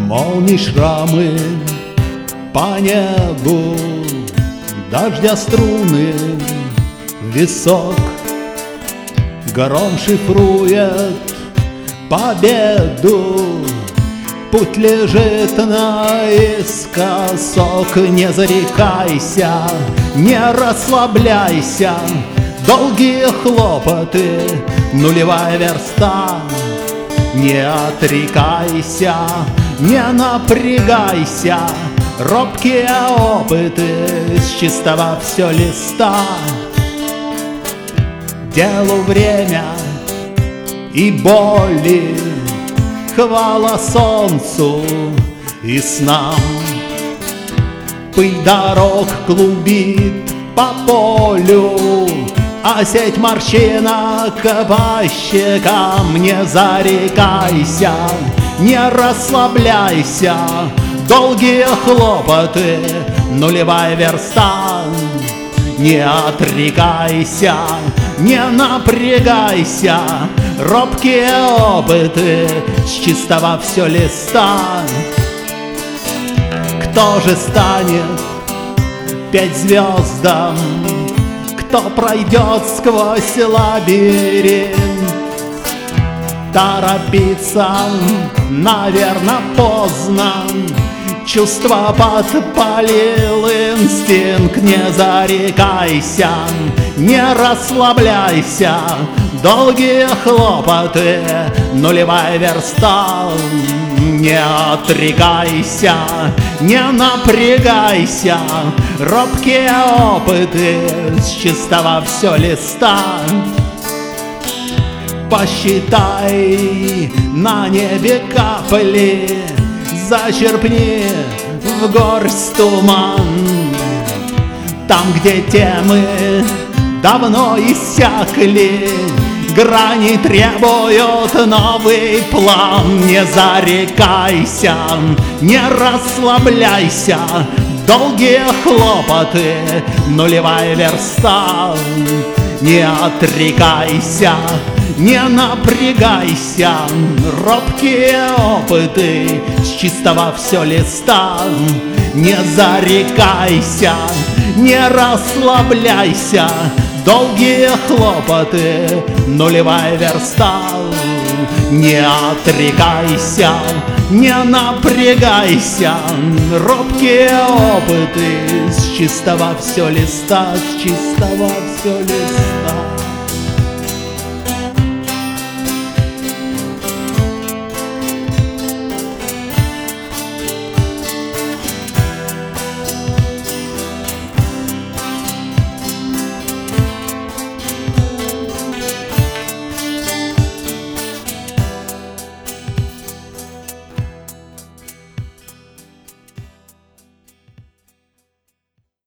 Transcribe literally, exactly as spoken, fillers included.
Молнии шрамы по небу, дождя струны в висок. Гром шифрует победу, путь лежит наискосок. Не зарекайся, не расслабляйся, долгие хлопоты, нулевая верста. Не отрекайся, не напрягайся, робкие опыты, с чистого все листа. Делу время и боли, хвала солнцу и снам. Пыль дорог клубит по полю, а сеть морщинок по щекам. Не зарекайся, не расслабляйся, долгие хлопоты, нулевая верста. Не отрекайся, не напрягайся, робкие опыты, с чистого все листа. Кто же станет петь звездам? Кто пройдет сквозь лабиринт? Торопиться, наверно, поздно, чувство подпалил инстинкт. Не зарекайся, не расслабляйся, долгие хлопоты, нулевая верста. Не отрекайся, не напрягайся, робкие опыты, с чистого все листа. Посчитай на небе капли, зачерпни в горсть туман. Там, где темы давно иссякли, грани требуют новый план. Не зарекайся, не расслабляйся, долгие хлопоты, нулевая верста. Не отрекайся, не напрягайся, робкие опыты, с чистого все листа. Не зарекайся, не расслабляйся, долгие хлопоты, нулевая верста. Не отрекайся, не напрягайся, робкие опыты, с чистого все листа, с чистого все листа.